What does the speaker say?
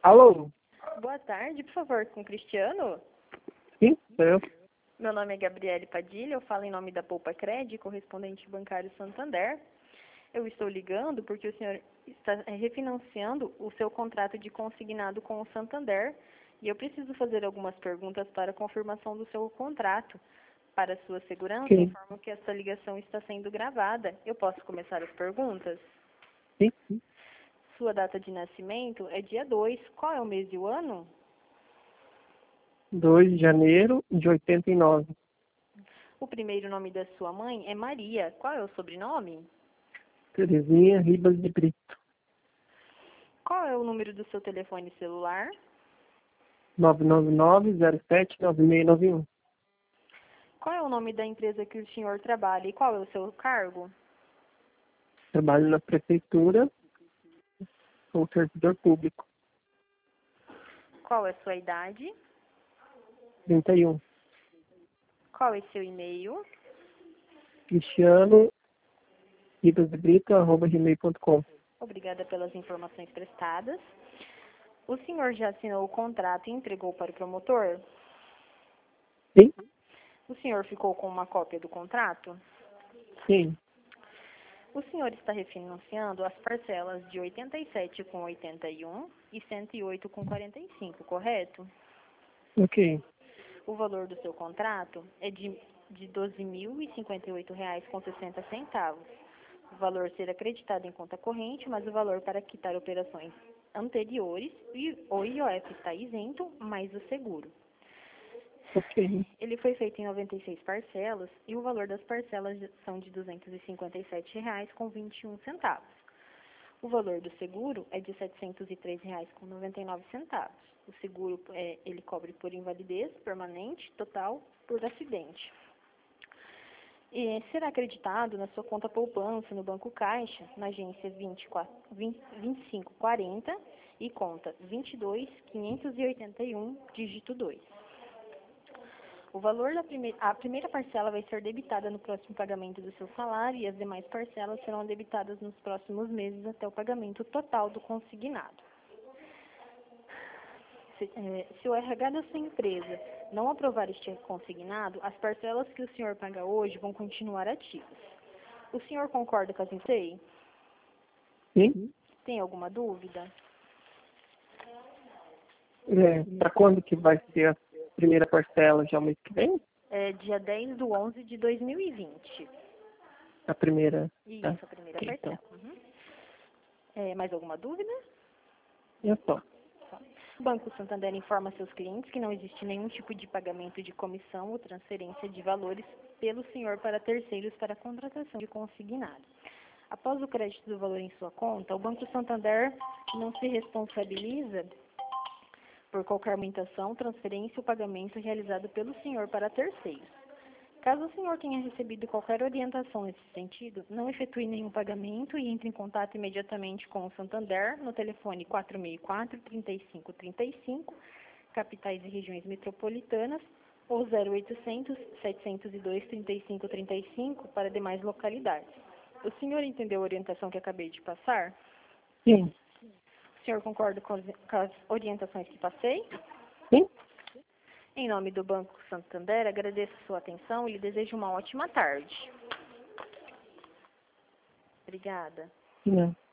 Alô? Boa tarde, por favor, com o Cristiano. Sim, sou eu. Meu nome é Gabriele Padilha, eu falo em nome da Poupa Cred, correspondente bancário Santander. Eu estou ligando porque o senhor está refinanciando o seu contrato de consignado com o Santander e eu preciso fazer algumas perguntas para a confirmação do seu contrato. Para sua segurança, Sim. informo que esta ligação está sendo gravada. Eu posso começar as perguntas? Sim. Sua data de nascimento é dia 2. Qual é o mês e o ano? 2 de janeiro de 89. O primeiro nome da sua mãe é Maria. Qual é o sobrenome? Terezinha Ribas de Brito. Qual é o número do seu telefone celular? 999-07-9691. Qual é o nome da empresa que o senhor trabalha e qual é o seu cargo? Trabalho na prefeitura, sou servidor público. Qual é a sua idade? 31. Qual é seu e-mail? Cristiano Ribas de Brito, @gmail.com. Obrigada pelas informações prestadas. O senhor já assinou o contrato e entregou para o promotor? Sim? O senhor ficou com uma cópia do contrato? Sim. O senhor está refinanciando as parcelas de 87,81 e 108,45, correto? Ok. O valor do seu contrato é de R$ 12.058,60. O valor será acreditado em conta corrente, mas o valor para quitar operações anteriores e o IOF está isento, mais o seguro. Ok. Ele foi feito em 96 parcelas e o valor das parcelas são de R$ 257,21. O valor do seguro é de R$ 703,99. O seguro ele cobre por invalidez permanente, total, por acidente. E será acreditado na sua conta poupança no Banco Caixa, na agência 2540 e conta 22.581, dígito 2. O valor a primeira parcela vai ser debitada no próximo pagamento do seu salário e as demais parcelas serão debitadas nos próximos meses até o pagamento total do consignado. Se o RH da sua empresa não aprovar este consignado, as parcelas que o senhor paga hoje vão continuar ativas. O senhor concorda com as informações? Sim? Tem alguma dúvida? Para quando que vai ser a primeira parcela? Já o mês que vem? É dia 10/11/2020. A primeira. Isso, Tá? a primeira Ok, parcela. então. Mais alguma dúvida? É só. O Banco Santander informa seus clientes que não existe nenhum tipo de pagamento de comissão ou transferência de valores pelo senhor para terceiros para a contratação de consignado. Após o crédito do valor em sua conta, o Banco Santander não se responsabiliza por qualquer aumentação, transferência ou pagamento realizado pelo senhor para terceiros. Caso o senhor tenha recebido qualquer orientação nesse sentido, não efetue nenhum pagamento e entre em contato imediatamente com o Santander no telefone 464-3535, capitais e regiões metropolitanas, ou 0800 702 3535 para demais localidades. O senhor entendeu a orientação que acabei de passar? Sim. O senhor concorda com as orientações que passei? Sim? Em nome do Banco Santander, agradeço a sua atenção e lhe desejo uma ótima tarde. Obrigada. Não.